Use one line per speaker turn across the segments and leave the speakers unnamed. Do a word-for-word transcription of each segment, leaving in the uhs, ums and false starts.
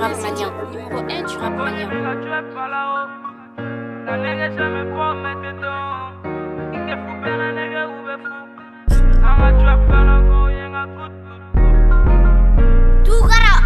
rap mania. Numéro un du rap mania.
La nègre jamais pas mettre dedans. Il est fou, ben la nègre ou be fou. Anga trap kana go yenga good.
Tout gara.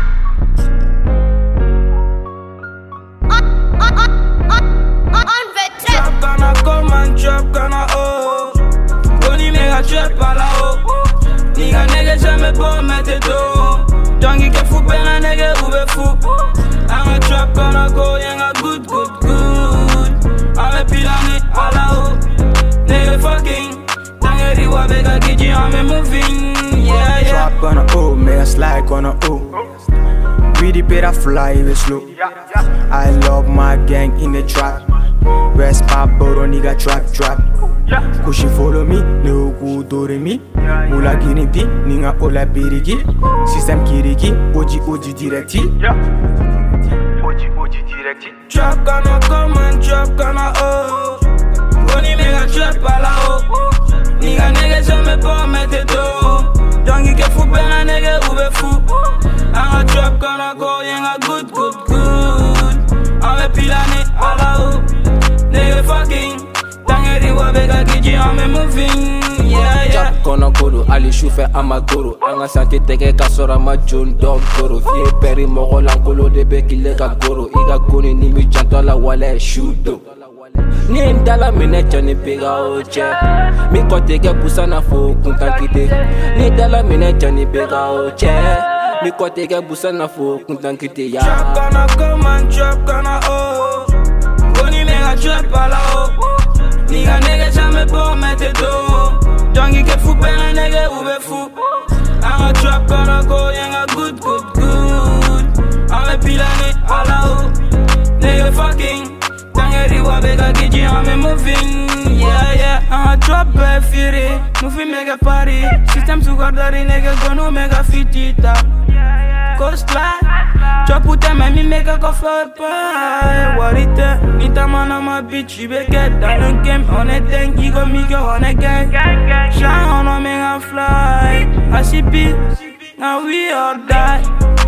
On on on on on veut trap.
Trap kana come and trap kana oh. Boni mega trap ala oh. Nigga nègre jamais pas mettre dedans. Donc il est fou, ben la nègre ou be fou. Anga trap kana go yenga good good good. I'm a pilani, all out. Nigga fucking. Tangeri wa bega gigi, I'm moving. Yeah, yeah.
Trap on a O, make a slide on a O. Greedy better fly even slow. I love my gang in the trap. West Pop, Boro nigga trap trap. Kushi follow me, no good do me. Mula giniti, ninga ola birigi. System kiriki, oji oji directi. Oji oji directi.
Trap gonna come and trap gonna oh. Boni mega trap ala oh. Nigga nigga jamais pas mettre dos. Donc il est fou ben la nigga ou be fou. Anga trap gonna go yenga good good good. I'm a pilani ala oh. Nigga fucking. Tangeri wa bega gigi I'm moving. Yeah yeah.
Trap gonna go ali chauffeur amagoro. Anga santé teke kasora ma John Dog Goro. Fie peri moro lankolo de bekile ka goro. Iga koni ni mi janto la wale shudo. Ni ndala mine chani pega oche. Mi kote ke busana fo kuntankite. Ni ndala mine chani pega oche. Mi kote ke busana fo kuntankite ya.
Trap gonna come and trap gonna oh. Boni mega trap ala oh. Nigga nigga jamais pas mettre dos. Donc il est fou ben la nigga ou be fou. Anga trap gonna go yenga good good good. I'm a pilani ala oh. Nigga fucking. Tangeri wa bega gigi I'm moving. Yeah yeah. Anga trap be firi. Moving mega party. System su guardari nigga gonna mega fitita. Coastline. Trap puta me mi mega go fly by. What it Nita man on my bitch. You be get down the game. On a tank. You got me go on a gang. Shine on a mega fly. I see beat. Now we all die.